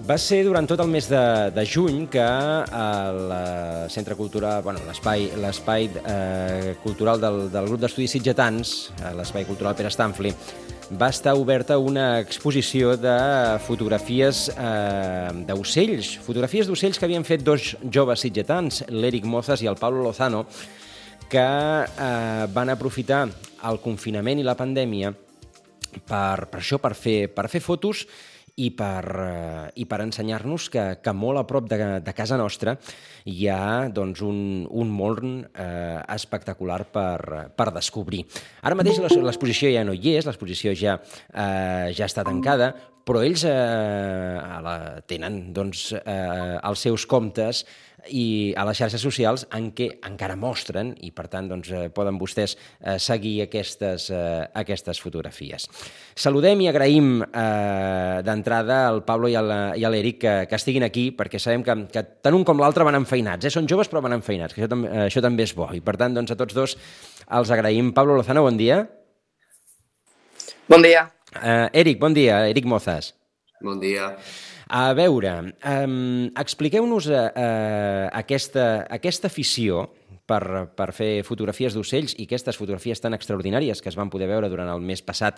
Va ser durant tot el mes de juny que el Centre Cultural, l'espai cultural del grup d'estudis sitgetans, l'espai cultural Pere Stanfli, va estar oberta una exposició de fotografies d'ocells que havien fet dos joves sitgetans, l'Eric Mozas i el Pablo Lozano, que van aprofitar el confinament i la pandèmia per fer fotos i per ensenyar-nos que molt a prop de casa nostra hi ha doncs, un món espectacular per descobrir. Ara mateix l'exposició ja no hi és, l'exposició ja està tancada, però ells tenen doncs, els seus comptes i a les xarxes socials en què encara mostren i per tant doncs, poden vostès seguir aquestes fotografies. Saludem i agraïm d'entrada al Pablo i a l'Eric que estiguin aquí perquè sabem que tant un com l'altre van enfeinats. Són joves però van enfeinats, que això també és bo i per tant doncs, a tots dos els agraïm. Pablo Lozano, bon dia. Bon dia. Eric, bon dia. Eric Mozas. Bon dia. A veure, expliqueu-nos aquesta afició per fer fotografies d'ocells i aquestes fotografies tan extraordinàries que es van poder veure durant el mes passat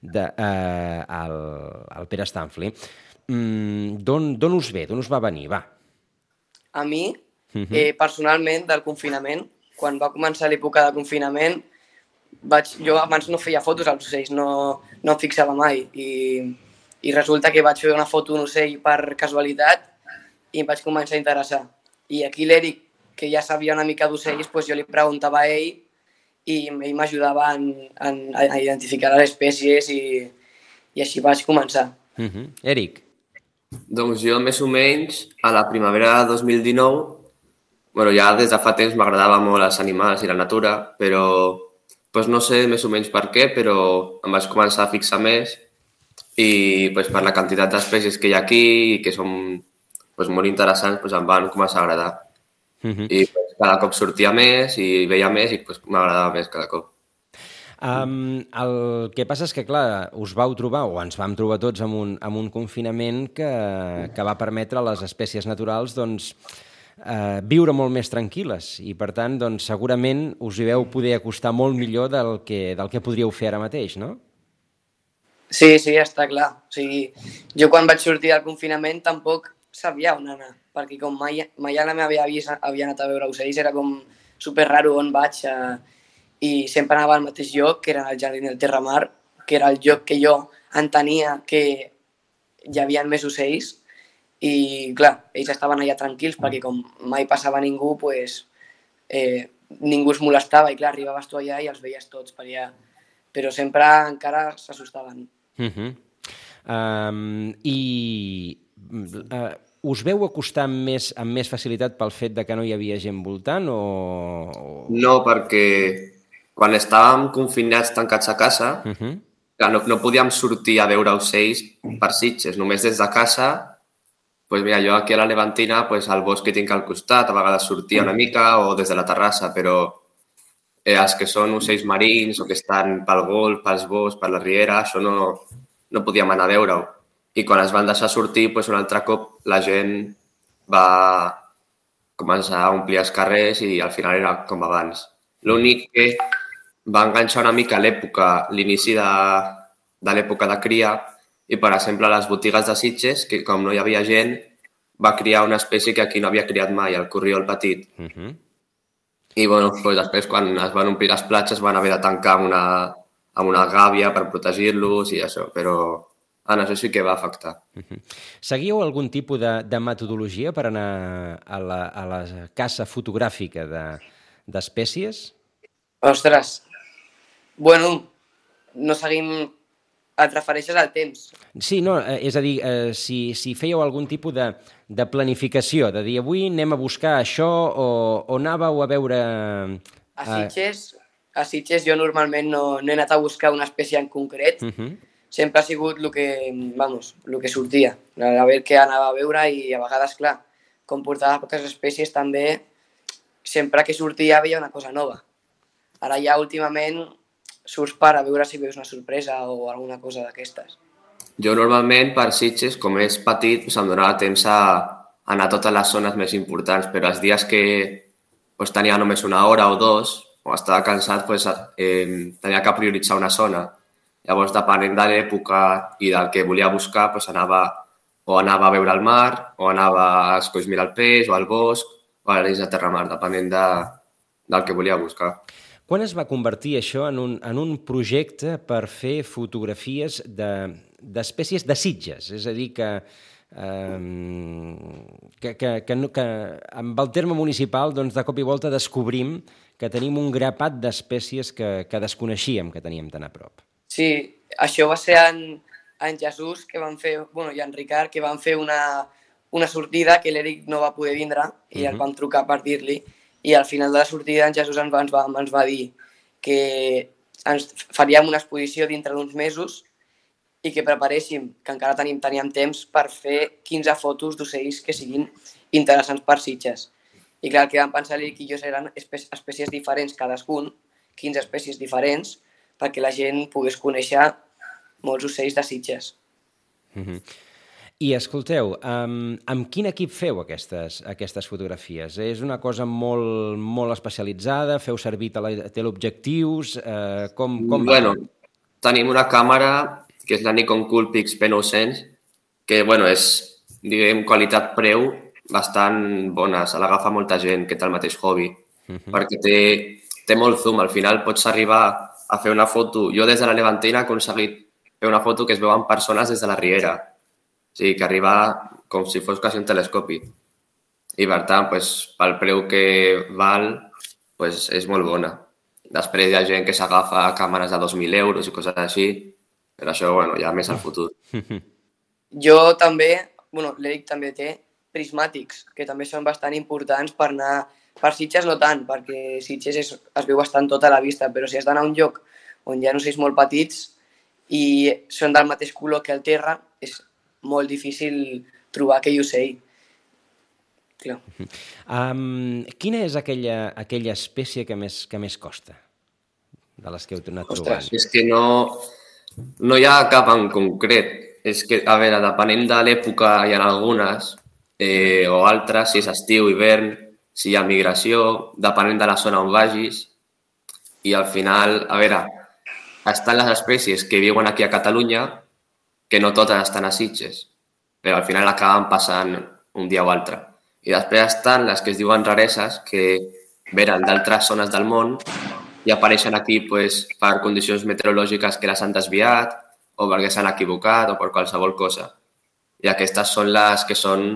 al Pere Stanfli. D'on us ve? D'on us va venir? Va. A mi, personalment, del confinament, quan va començar l'època de confinament, jo abans no feia fotos als ocells, no em fixava mai i resulta que vaig fer una foto d'un ocell per casualitat i em vaig començar a interessar. I aquí l'Eric, que ja sabia una mica d'ocells, doncs jo li preguntava a ell i ell m'ajudava a identificar les espècies i així vaig començar. Eric? Doncs jo, més o menys, a la primavera de 2019, ja des de fa temps m'agradava molt els animals i la natura, però no sé més o menys per què, però em vaig començar a fixar més i per la quantitat d'espècies que hi ha aquí i que són molt interessants em van començar a agradar. I cada cop sortia més i veia més i m'agradava més cada cop. El que passa és que, clar, us vau trobar, o ens vam trobar tots amb un confinament que va permetre a les espècies naturals viure molt més tranquil·les i, per tant, segurament us hi veu poder acostar molt millor del que podríeu fer ara mateix, no? Sí, està clar. O sigui, jo quan vaig sortir del confinament tampoc sabia on anar, perquè com mai a la meva àvia havia anat a veure ocells, era com superraro on vaig i sempre anava al mateix lloc, que era el Jardí del Terramar, que era el lloc que jo entenia que hi havia més ocells i, clar, ells estaven allà tranquils perquè com mai passava ningú, ningú es molestava i, clar, arribaves tu allà i els veies tots per allà, però sempre encara s'assustaven. I us veu acostar amb més facilitat pel fet que no hi havia gent voltant o...? No, perquè quan estàvem confinats tancats a casa, no podíem sortir a veure ocells per Sitges, només des de casa. Jo aquí a la Levantina, al bosc que tinc al costat, a vegades sortia una mica o des de la terrassa, però els que són ocells marins o que estan pel golf, pels boscs, per la riera, això no podíem anar a veure-ho. I quan es van deixar sortir, un altre cop la gent va començar a omplir els carrers i al final era com abans. L'únic que va enganxar una mica l'inici de l'època de cria i, per exemple, a les botigues de Sitges, que com no hi havia gent, va criar una espècie que aquí no havia criat mai, el corriol petit. I després, quan es van omplir les platges, van haver de tancar amb una gàbia per protegir-los i això, però això sí que va afectar. Seguíeu algun tipus de metodologia per anar a la caça fotogràfica d'espècies? Ostres, no seguim... Et refereixes al temps? Sí, no, és a dir, si fèieu algun tipus de planificació, de dir avui anem a buscar això o anàveu a veure... A Sitges jo normalment no he anat a buscar una espècie en concret, sempre ha sigut el que sortia, a veure què anava a veure i a vegades, clar, com portava poques espècies també, sempre que sortia veia una cosa nova. Ara ja últimament surts per a veure si veus una sorpresa o alguna cosa d'aquestes. Jo normalment per Sitges, com és petit, em donava temps a anar a totes les zones més importants, però els dies que tenia només una hora o dos, o estava cansat, tenia que prioritzar una zona. Llavors, depenent de l'època i del que volia buscar, anava a veure el mar, o anava a escollir mirar el peix, o al bosc, o a l'Eix de Terramar, depenent del que volia buscar. Quan es va convertir això en un projecte per fer fotografies d'espècies de Sitges? És a dir, que amb el terme municipal de cop i volta descobrim que tenim un grapat d'espècies que desconeixíem que teníem tan a prop. Sí, això va ser en Jesús que van fer, i en Ricard, que van fer una sortida que l'Eric no va poder vindre i el vam trucar per dir-li. I al final de la sortida en Jesús ens va dir que ens faríem una exposició dintre d'uns mesos i que preparéssim, que encara teníem temps per fer 15 fotos d'ocells que siguin interessants per Sitges. I clar, el que vam pensar l'Eric i jo eren espècies diferents cadascun, 15 espècies diferents, perquè la gent pogués conèixer molts ocells de Sitges. I escolteu, amb quin equip feu aquestes fotografies? És una cosa molt, molt especialitzada? Feu servir teleobjectius? Bueno, tenim una càmera que és la Nikon Coolpix P900, que és, diguem, qualitat-preu bastant bona. Se l'agafa molta gent que té el mateix hobby, perquè té molt zoom. Al final pots arribar a fer una foto. Jo des de la Levantina he aconseguit fer una foto que es veuen persones des de la Riera. O sigui, que arriba com si fos quasi un telescopi. I, per tant, pel preu que val, és molt bona. Després hi ha gent que s'agafa càmeres de 2.000 euros i coses així, però això, ja més al futur. Jo també, l'Eric també té prismàtics, que també són bastant importants per anar... Per Sitges no tant, perquè Sitges es veu bastant tota la vista, però si has d'anar a un lloc on hi ha ocells molt petits i són del mateix color que el terra, és molt difícil trobar aquell ocell. Clar. Quina és aquella espècie que més costa de les que heu anat trobant? És que no hi ha cap en concret. És que, a veure, depenent de l'època hi ha algunes o altres, si és estiu, hivern, si hi ha migració, depenent de la zona on vagis. I al final, a veure, estan les espècies que viuen aquí a Catalunya que no totes estan a Sitges, però al final acaben passant un dia o altre. I després estan les que es diuen rareses, que venen d'altres zones del món i apareixen aquí per condicions meteorològiques que les han desviat o perquè s'han equivocat o per qualsevol cosa. I aquestes són les que són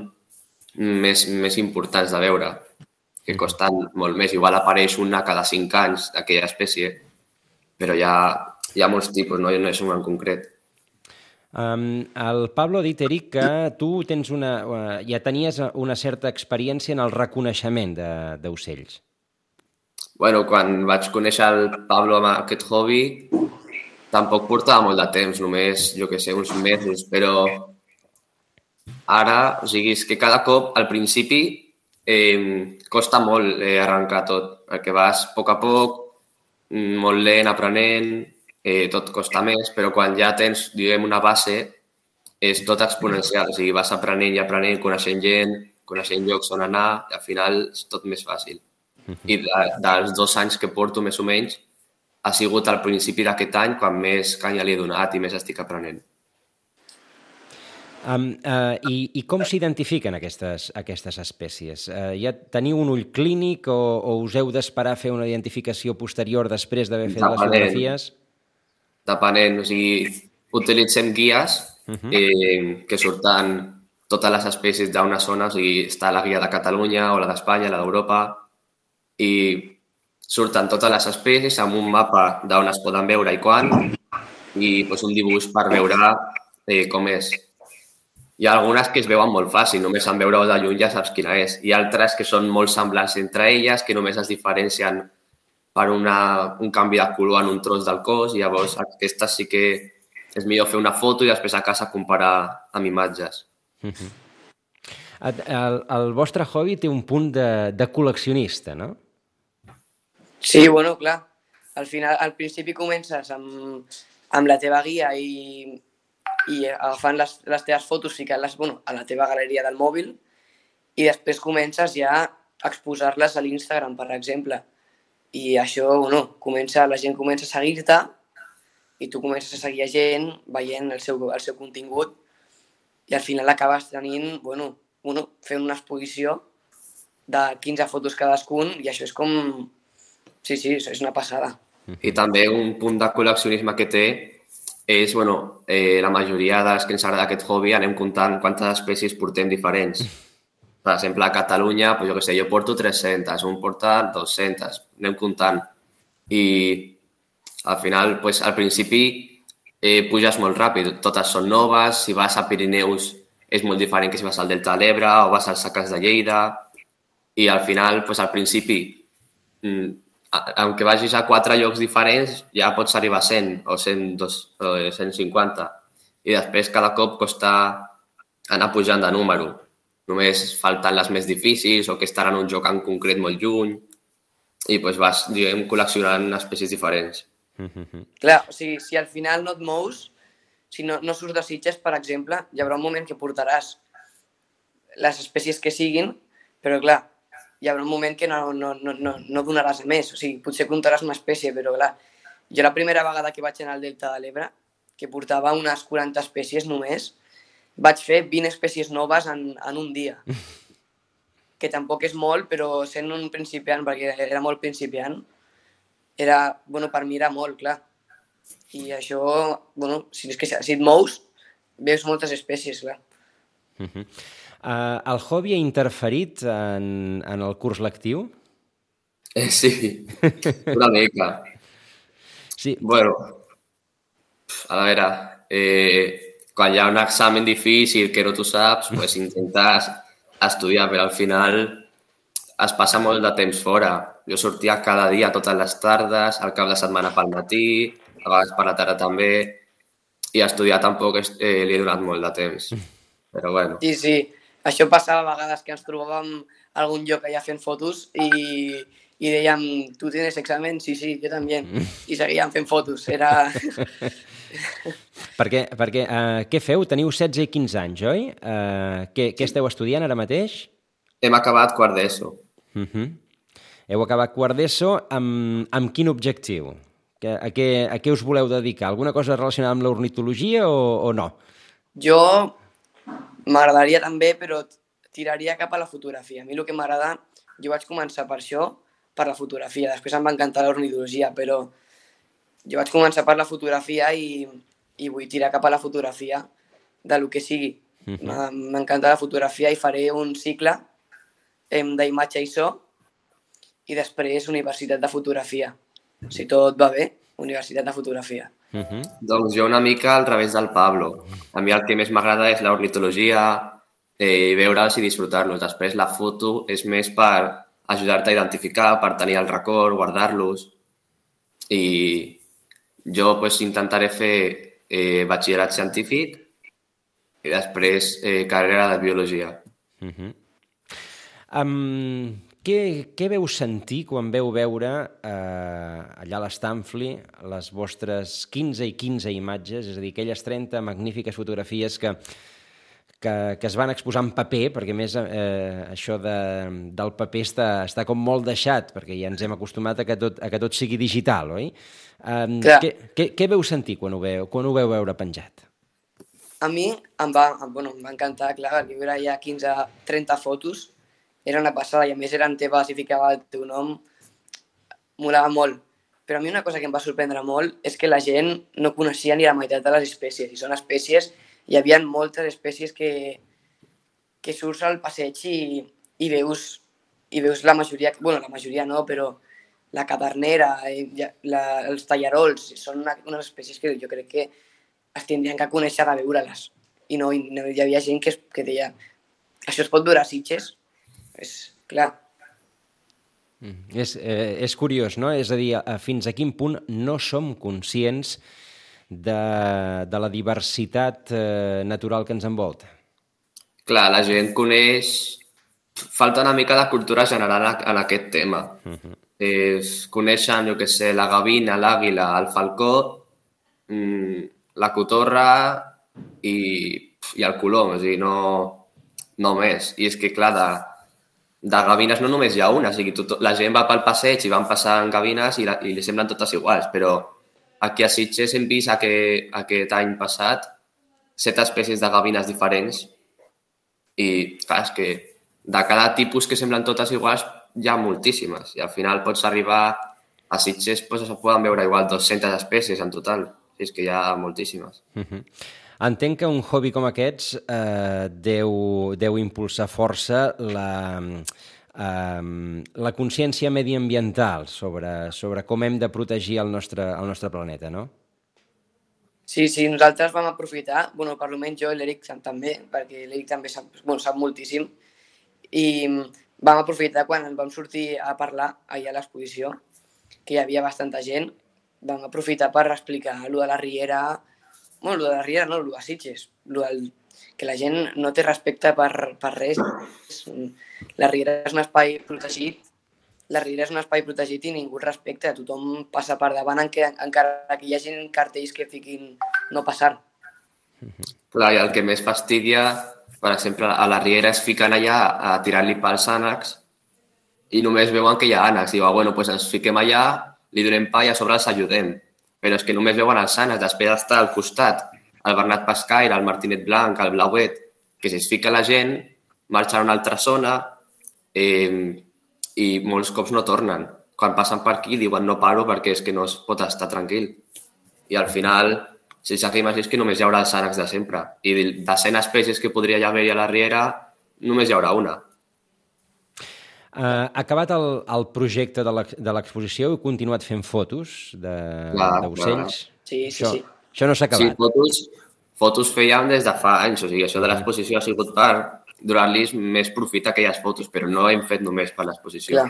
més importants de veure, que costen molt més. Igual apareix una cada 5 anys d'aquella espècie, però hi ha molts tipus, no és un en concret. El Pablo ha dit, Eric, que tu ja tenies una certa experiència en el reconeixement d'ocells. Quan vaig conèixer el Pablo amb aquest hobby, tampoc portava molt de temps, només, uns mesos, però ara, és que cada cop, al principi, costa molt arrencar tot, perquè vas a poc, molt lent, aprenent, tot costa més, però quan ja tens, diguem, una base, és tot exponencial. O sigui, vas aprenent i aprenent, coneixent gent, coneixent llocs on anar, i al final és tot més fàcil. I dels 2 anys que porto, més o menys, ha sigut al principi d'aquest any quan més canya li he donat i més estic aprenent. I com s'identifiquen aquestes espècies? Ja teniu un ull clínic o us heu d'esperar a fer una identificació posterior després d'haver fet les fotografies? Depenent, o sigui, utilitzem guies que surten totes les espècies d'una zona, o sigui, està la guia de Catalunya o la d'Espanya, la d'Europa, i surten totes les espècies amb un mapa d'on es poden veure i quan, i un dibuix per veure com és. Hi ha algunes que es veuen molt fàcil, només en veure-ho de lluny ja saps quina és. Hi ha altres que són molt semblants entre elles, que només es diferencien per un canvi de color en un tros del cos, i llavors aquestes sí que és millor fer una foto i després a casa comparar amb imatges. El vostre hobby té un punt de col·leccionista, no? Sí, clar. Al principi comences amb la teva guia i i agafant les teves fotos, ficant-les a la teva galeria del mòbil i després comences ja a exposar-les a l'Instagram, per exemple. I això, la gent comença a seguir-te i tu comences a seguir gent veient el seu contingut i al final acabes tenint, fent una exposició de 15 fotos cadascun i això és com... Sí, és una passada. I també un punt de col·leccionisme que té és, la majoria dels que ens agrada aquest hobby anem comptant quantes espècies portem diferents. Per exemple, a Catalunya, jo porto 300, un porta 200, anem comptant. I al final, al principi, puges molt ràpid, totes són noves, si vas a Pirineus és molt diferent que si vas al Delta de l'Ebre o vas als Sacres de Lleida. I al final, al principi, aunque vagis a 4 llocs diferents, ja pots arribar a 100 o 150. I després cada cop costa anar pujant de número. Només falten les més difícils o que estaran en un joc en concret molt lluny i vas, col·leccionant espècies diferents. Clar, o sigui, si al final no et mous, si no surts de Sitges, per exemple, hi haurà un moment que portaràs les espècies que siguin, però clar, hi haurà un moment que no donaràs a més. O sigui, potser comptaràs una espècie, però clar, jo la primera vegada que vaig anar al Delta de l'Ebre, que portava unes 40 espècies només, vaig fer 20 espècies noves en un dia. Que tampoc és molt, però sent un principiant, perquè era molt principiant, per mi era molt, clar. I això, si et mous, veus moltes espècies, clar. El hobby ha interferit en el curs lectiu? Sí, una mica. Sí. A veure, quan hi ha un examen difícil que no tu saps, intentes estudiar, però al final es passa molt de temps fora. Jo sortia cada dia, totes les tardes, al cap de setmana pel matí, a vegades per la tarda també, i estudiar tampoc li he donat molt de temps. Però bueno. Sí. Això passava a vegades que ens trobàvem a algun lloc allà fent fotos i dèiem, tu tienes examen? Sí, jo també. I seguíem fent fotos. Era... Perquè què feu? Teniu 16 i 15 anys, oi? Què esteu estudiant ara mateix? Hem acabat quart d'ESO. Heu acabat quart d'ESO amb quin objectiu? A què us voleu dedicar? Alguna cosa relacionada amb l'ornitologia o no? Jo m'agradaria també, però tiraria cap a la fotografia. A mi el que m'agrada, jo vaig començar per això, per la fotografia. Després em va encantar l'ornitologia, però jo vaig començar per la fotografia i vull tirar cap a la fotografia del que sigui. M'encanta la fotografia i faré un cicle d'imatge i so i després universitat de fotografia. Si tot va bé, universitat de fotografia. Doncs jo una mica al revés del Pablo. A mi el que més m'agrada és l'ornitologia, veure'ls i disfrutar-los. Després la foto és més per ajudar-te a identificar, per tenir el record, guardar-los. I jo intentaré fer batxillerat científic i després carrera de biologia. Què veu sentir quan veu veure allà a l'Stanfli les vostres 15 i 15 imatges, és a dir, aquelles 30 magnífiques fotografies que es van exposar en paper, perquè més això del paper està com molt deixat, perquè ja ens hem acostumat a que tot sigui digital, oi? Què veu sentir quan ho veu veure penjat? A mi em va encantar, clar, veure ja 15-30 fotos, era una passada i a més eren teves i ficava el teu nom, molava molt. Però a mi una cosa que em va sorprendre molt és que la gent no coneixia ni la meitat de les espècies. I són espècies, hi havia moltes espècies que surts al passeig i veus la majoria, la majoria no, però la cadernera, els tallarols, són unes espècies que jo crec que es tindrien que conèixer a veure-les. I no hi havia gent que deia, això es pot veure a Sitges? És clar. És curiós, no? És a dir, fins a quin punt no som conscients de la diversitat natural que ens envolta? Clar, la gent coneix... Falta una mica de cultura general en aquest tema. Coneixen, jo què sé, la gavina, l'àguila, el falcó, la cotorra i el colom, o sigui, no més. I és que, clar, de gavines no només hi ha una, o sigui, la gent va pel passeig i van passant gavines i li semblen totes iguals, però aquí a Sitges hem vist aquest any passat 7 espècies de gavines diferents i, clar, és que de cada tipus que semblen totes iguals hi ha moltíssimes i al final pots arribar a Sitges, doncs es poden veure igual 200 espècies en total, és que hi ha moltíssimes. Entenc que un hobby com aquests deu impulsar força la consciència mediambiental sobre com hem de protegir el nostre planeta, no? Sí, nosaltres vam aprofitar, bueno, per almenys jo i l'Eric també, perquè l'Eric també sap moltíssim, i vam aprofitar quan ens vam sortir a parlar allà a l'exposició, que hi havia bastanta gent, vam aprofitar per explicar allò de la Riera, bueno, allò de la Riera no, allò de Sitges, que la gent no té respecte per res. La Riera és un espai protegit, i ningú el respecta, tothom passa per davant encara que hi hagi cartells que fiquin no passar. Clar, i el que més fastidia, per exemple, a la Riera es fiquen allà a tirar-li pals ànecs i només veuen que hi ha ànecs. Diuen, bueno, doncs ens fiquem allà, li donem pa i a sobre els ajudem. Però és que només veuen els ànecs, després està al costat el Bernat Pescaire, el Martinet Blanc, el Blauet, que si es fica la gent, marxen a una altra zona i molts cops no tornen. Quan passen per aquí diuen no paro perquè és que no es pot estar tranquil. I al final, si seguim així, és que només hi haurà els ànecs de sempre. I de 100 espècies que podria haver-hi a la Riera, només hi haurà una. Acabat el projecte de l'exposició, heu continuat fent fotos d'ocells? Sí. Això no s'ha acabat. Sí, fotos fèiem des de fa anys. O sigui, això de l'exposició ha sigut per donar-los més profit a aquelles fotos, però no hem fet només per l'exposició.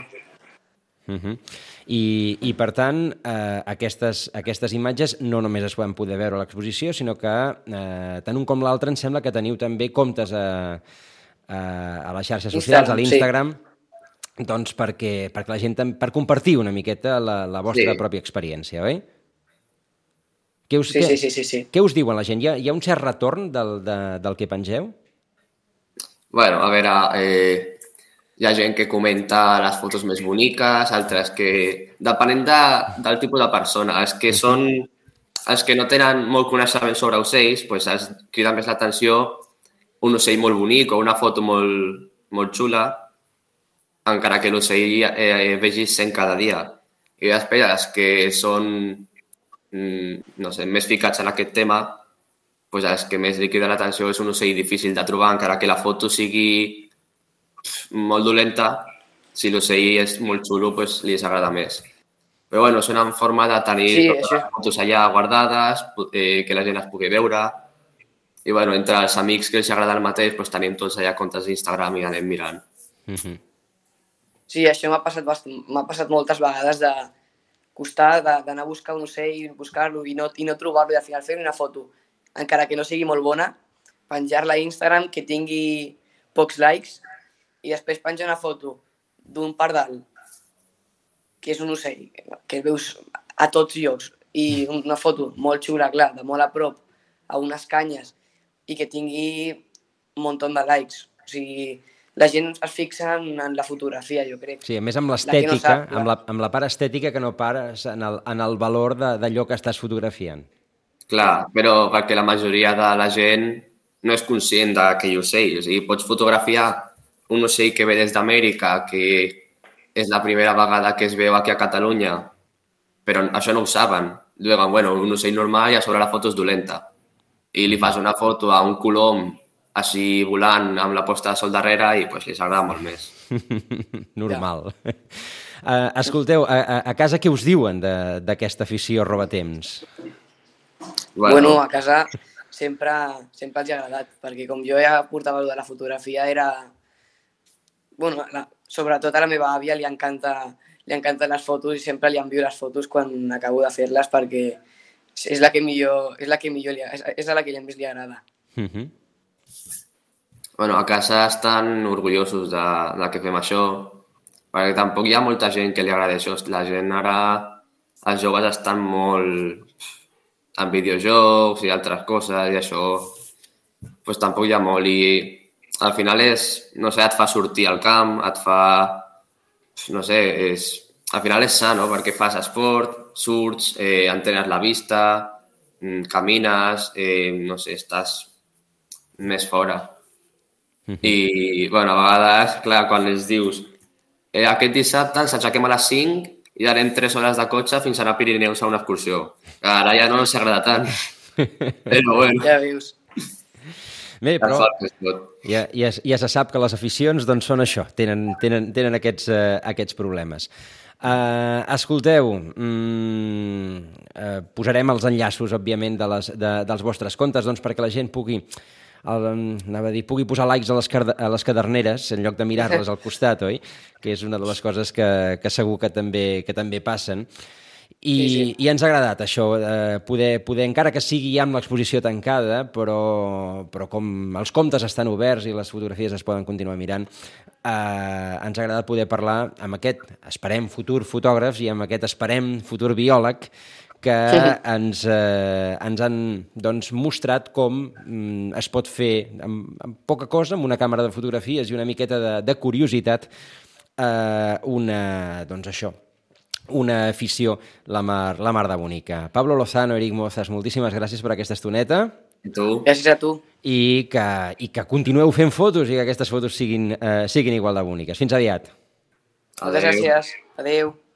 I per tant, aquestes imatges no només es poden poder veure a l'exposició, sinó que tant un com l'altre em sembla que teniu també comptes a les xarxes socials, a l'Instagram, doncs perquè la gent, per compartir una miqueta la vostra pròpia experiència, oi? Sí. Què us diuen la gent? Hi ha un cert retorn del que pengeu? Bueno, a veure, hi ha gent que comenta les fotos més boniques, altres que, depenent del tipus de persona, els que no tenen molt coneixement sobre ocells, doncs els crida més l'atenció un ocell molt bonic o una foto molt xula, encara que l'ocell vegis 100 cada dia. I després els que són no sé, més ficats en aquest tema, doncs els que més li crida l'atenció és un ocell difícil de trobar, encara que la foto sigui molt dolenta, si l'ocell és molt xulo, doncs li agrada més. Però bueno, és una forma de tenir totes les fotos allà guardades, que la gent les pugui veure. I bueno, entre els amics que els agrada el mateix, doncs tenim tots allà comptes d'Instagram i anem mirant. Sí, això m'ha passat moltes vegades de costar d'anar a buscar un ocell, buscar-lo i no trobar-lo i al final fer una foto, encara que no sigui molt bona, penjar-la a Instagram, que tingui pocs likes i després penjar una foto d'un pardal, que és un ocell, que veus a tots llocs, i una foto molt xula, clar, de molt a prop, a unes canyes, i que tingui un munt de likes. O sigui, la gent es fixa en la fotografia, jo crec. Sí, a més amb l'estètica, amb la part estètica que no pares en el valor d'allò que estàs fotografiant. Clar, però perquè la majoria de la gent no és conscient d'aquell ocell. O sigui, pots fotografiar un ocell que ve des d'Amèrica, que és la primera vegada que es veu aquí a Catalunya, però això no ho saben. Diuen, bueno, un ocell normal i a sobre la foto és dolenta. I li fas una foto a un colom així volant amb la posta de sol darrere i doncs li agrada molt més. Normal. Escolteu, a casa què us diuen d'aquesta afició robatemps? Bueno, a casa sempre els ha agradat, perquè com jo ja portava de la fotografia era... Bueno, sobretot a la meva àvia li encanten les fotos i sempre li envio les fotos quan acabo de fer-les perquè és la que millor més li agrada. Bueno, a casa estan orgullosos de que fem això, perquè tampoc hi ha molta gent que li agrada això. La gent ara, els joves estan molt en videojocs i altres coses i això pues tampoc hi ha molt i al final és, no sé, et fa sortir al camp, et fa, no sé, al final és sa, no? Perquè fas esport, surts, entrenes la vista, camines, no sé, estàs més fora. I, bueno, a vegades, clar, quan els dius aquest dissabte ens aixequem a les 5 i anem 3 hores de cotxe fins a anar a Pirineus a una excursió. Ara ja no s'agrada tant. Però bueno. Ja veus. Bé, però ja se sap que les aficions doncs, són això, tenen aquests problemes. Escolteu, posarem els enllaços, òbviament, dels vostres comptes doncs, perquè la gent pugui posar likes a les caderneres en lloc de mirar-les al costat, oi? Que és una de les coses que segur que també passen. I ens ha agradat això, poder, encara que sigui ja amb l'exposició tancada, però com els comptes estan oberts i les fotografies es poden continuar mirant, ens ha agradat poder parlar amb aquest, esperem, futur fotògrafs i amb aquest, esperem, futur biòleg que ens han doncs, mostrat com es pot fer amb poca cosa, amb una càmera de fotografies i una miqueta de curiositat, una afició la mar de bonica. Pablo Lozano, Eric Mozas, moltíssimes gràcies per aquesta estoneta. I tu? Gràcies a tu. I que continueu fent fotos i que aquestes fotos siguin igual de boniques. Fins aviat. Moltes gràcies. Adéu.